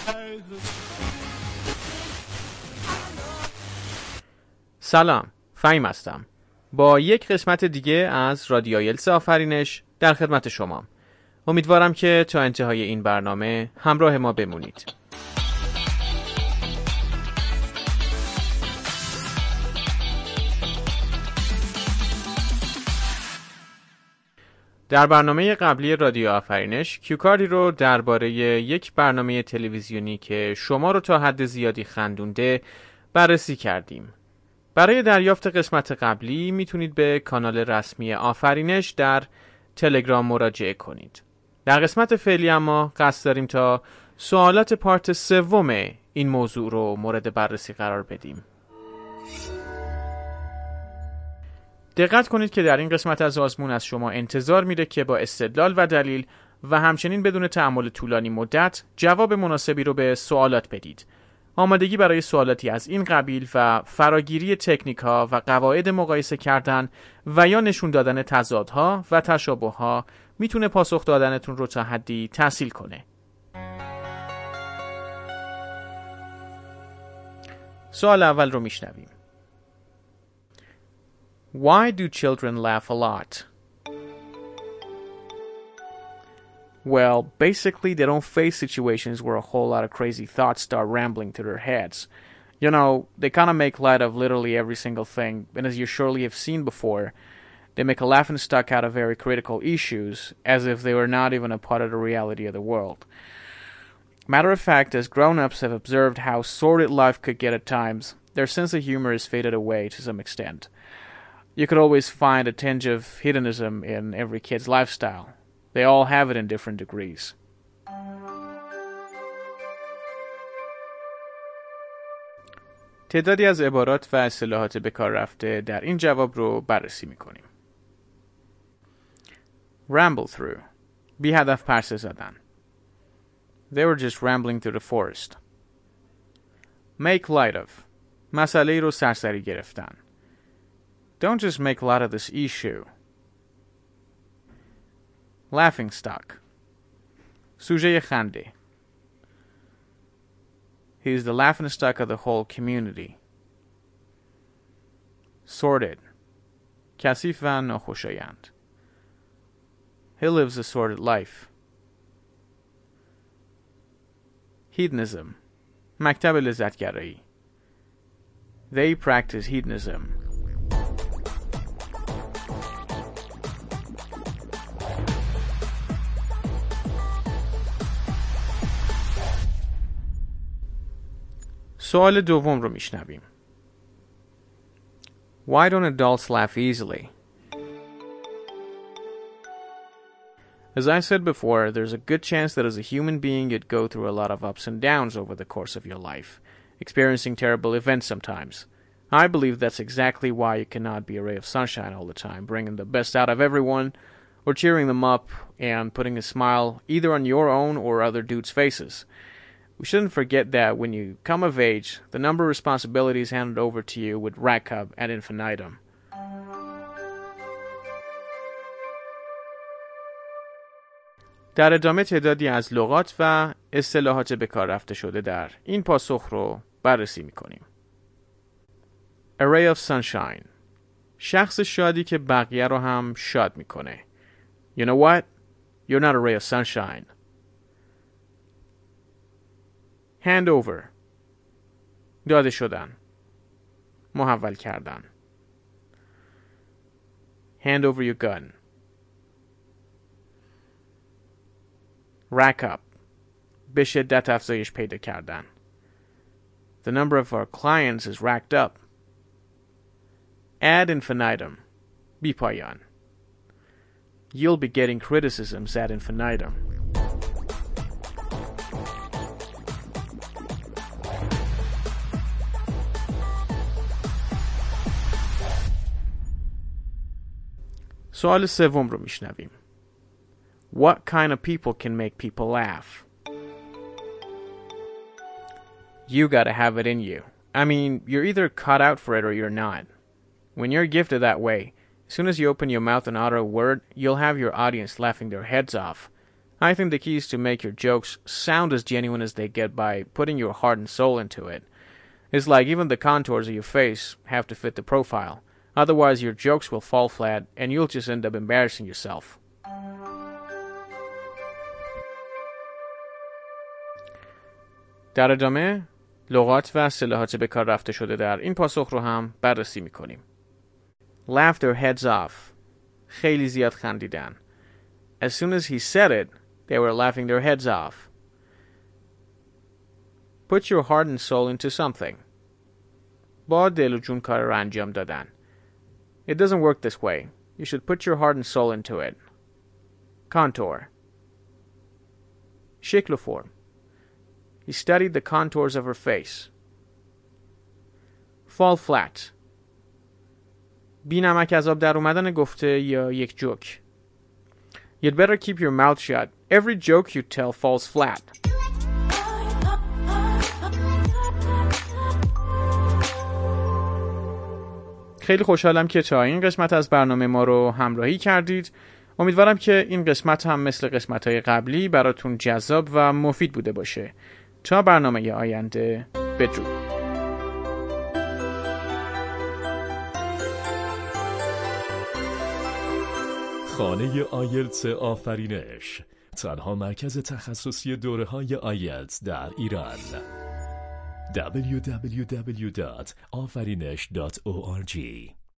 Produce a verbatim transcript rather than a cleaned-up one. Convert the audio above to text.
سلام، فهیم هستم. با یک قسمت دیگه از رادیو آیلتس آفرینش در خدمت شمام. امیدوارم که تا انتهای این برنامه همراه ما بمونید. در برنامه قبلی رادیو آفرینش کیوکاری رو درباره یک برنامه تلویزیونی که شما رو تا حد زیادی خندونده بررسی کردیم. برای دریافت قسمت قبلی میتونید به کانال رسمی آفرینش در تلگرام مراجعه کنید. در قسمت فعلی اما قصد داریم تا سوالات پارت سوم این موضوع رو مورد بررسی قرار بدیم. دقت کنید که در این قسمت از آزمون از شما انتظار میره که با استدلال و دلیل و همچنین بدون تأمل طولانی مدت جواب مناسبی رو به سوالات بدید. آمادگی برای سوالاتی از این قبیل و فراگیری تکنیک‌ها و قواعد مقایسه کردن و یا نشون دادن تضادها و تشابه‌ها میتونه پاسخ دادنتون رو تا حدی تسهیل کنه. سوال اول رو میشنویم. Why do children laugh a lot? Well, basically they don't face situations where a whole lot of crazy thoughts start rambling through their heads. You know, they kind of make light of literally every single thing, and as you surely have seen before, they make a laughingstock out of very critical issues, as if they were not even a part of the reality of the world. Matter of fact, as grown-ups have observed how sordid life could get at times, their sense of humor is faded away to some extent. You could always find a tinge of hedonism in every kid's lifestyle. They all have it in different degrees. تعدادی از عبارات و اصطلاحات به کار رفته در این جواب رو بررسی می‌کنیم. Ramble through. بی هدف پرسه زدن. They were just rambling through the forest. Make light of. مسئله رو سرسری گرفتن. Don't just make light of this issue. Laughing stock. سوژه خنده. He is the laughing stock of the whole community. Sordid. کثیف و ناخوشایند. He lives a sordid life. Hedonism. مکتب لذتگرایی. They practice hedonism. سوال دوم رو میشنویم. Why don't adults laugh easily? As I said before, there's a good chance that as a human being you'd go through a lot of ups and downs over the course of your life, experiencing terrible events sometimes. I believe that's exactly why you cannot be a ray of sunshine all the time, bringing the best out of everyone, or cheering them up and putting a smile either on your own or other dudes' faces. We shouldn't forget that when you come of age, the number of responsibilities handed over to you would rack up ad infinitum. در ادامه تعدادی از لغات و اصطلاحات به کار رفته شده در این پاسخ رو بررسی می‌کنیم. A ray of sunshine. شخص شادی که بقیه رو هم شاد می‌کنه. You know what? You're not a ray of sunshine. Hand over. داده شدن. محول کردن. Hand over your gun. Rack up. به شدت افزایش پیدا کردن. The number of our clients is racked up. Ad infinitum. بی پایان. You'll be getting criticisms ad infinitum. سوال سوم رو میشنویم. What kind of people can make people laugh? You gotta have it in you. I mean, you're either cut out for it or you're not. When you're gifted that way, as soon as you open your mouth and utter a word, you'll have your audience laughing their heads off. I think the key is to make your jokes sound as genuine as they get by putting your heart and soul into it. It's like even the contours of your face have to fit the profile. Otherwise, your jokes will fall flat and you'll just end up embarrassing yourself. در ادامه لغات و اصطلاحات به کار رفته شده در این پاسخ رو هم بررسی میکنیم. Laugh their heads off. خیلی زیاد خندیدن. As soon as he said it, they were laughing their heads off. Put your heart and soul into something. با دل و جون کار رو انجام دادن. It doesn't work this way. You should put your heart and soul into it. Contour. شکل و فرم. He studied the contours of her face. Fall flat. بی نمک از آب در اومدن گفته یا یک جوک. You'd better keep your mouth shut. Every joke you tell falls flat. خیلی خوشحالم که تا این قسمت از برنامه ما رو همراهی کردید. امیدوارم که این قسمت هم مثل قسمت‌های قبلی براتون جذاب و مفید بوده باشه. تا برنامه آینده، بدرود. خانه آیلتس آفرینش، تنها مرکز تخصصی دوره‌های آیلتس در ایران. دبلیو دبلیو دبلیو دات آفرینش دات او آر جی